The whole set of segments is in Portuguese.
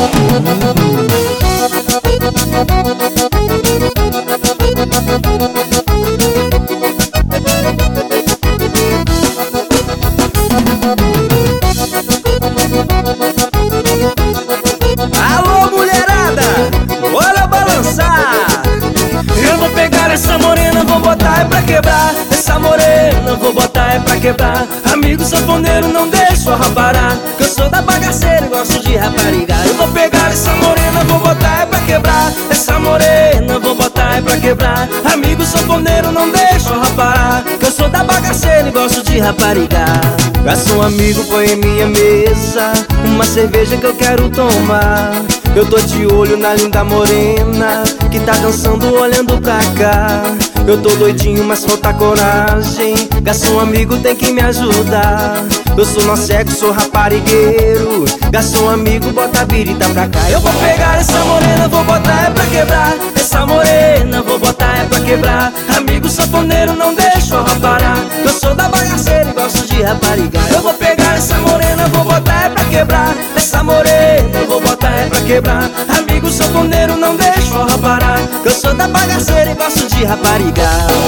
Alô, mulherada, bora balançar. Eu vou pegar essa morena, vou botar é pra quebrar. Essa morena, vou botar é pra quebrar. Amigo sanfoneiro, não deixa eu parar, que eu sou da bagaceira e gosto de rapariga. Eu vou pegar essa morena, vou botar é pra quebrar. Essa morena, vou botar é pra quebrar. Amigo sanfoneiro, não deixa eu parar, que eu sou da bagaceira e gosto de rapariga. Garçom amigo, põe em minha mesa uma cerveja que eu quero tomar. Eu tô de olho na linda morena que tá dançando olhando pra cá. Eu tô doidinho, mas falta coragem. Garçom amigo, tem que me ajudar. Eu sou nó cego, sou raparigueiro. Garçom amigo, bota a birita pra cá. Eu vou pegar essa morena, vou botar é pra quebrar. Essa morena, vou botar é pra quebrar. Amigo sanfoneiro, não deixa eu parar, que eu sou da bagaceira e gosto de rapariga. Eu vou pegar essa morena, vou botar é pra quebrar. Essa morena, vou botar é pra quebrar. Amigo sanfoneiro, não deixa eu parar, que eu sou da bagaceira e gosto de rapariga.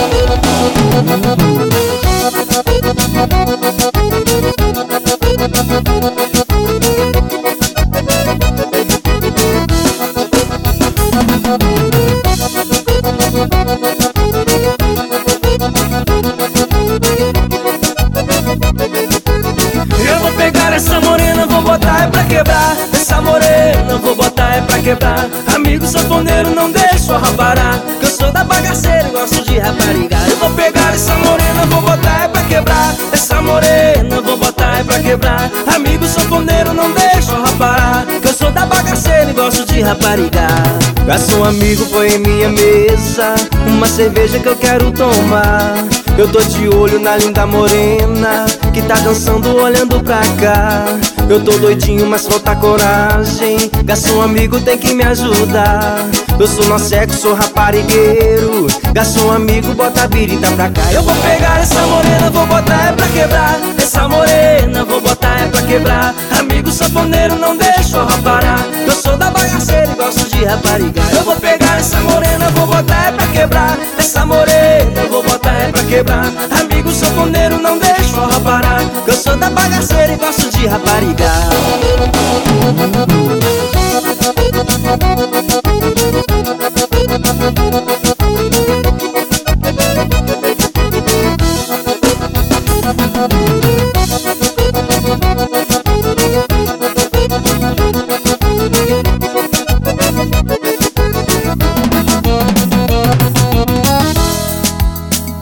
Eu vou pegar essa morena, vou botar é pra quebrar. Essa morena, vou botar é pra quebrar. Amigo sanfoneiro, não deixa eu parar, que eu sou da bagaceira e gosto de rapariga. Eu vou pegar essa morena, vou botar é pra quebrar. Essa morena, vou botar é pra quebrar. Amigo sanfoneiro, não deixa eu parar, que eu sou da bagaceira e gosto de rapariga. Garçom amigo, põe em minha mesa uma cerveja que eu quero tomar. Eu tô de olho na linda morena que tá dançando olhando pra cá. Eu tô doidinho, mas falta coragem. Garçom amigo, tem que me ajudar. Eu sou nó cego, sou raparigueiro. Garçom amigo, bota a birita pra cá. Eu vou pegar essa morena, vou botar é pra quebrar. Essa morena, vou botar é pra quebrar. Amigo sanfoneiro, não deixa eu parar, que eu sou da bagaceira e gosto de rapariga. Eu vou pegar essa morena, vou botar é pra quebrar. Essa morena, vou botar é pra quebrar. Amigo sanfoneiro, não deixa eu parar, que eu sou da bagaceira e gosto de rapariga.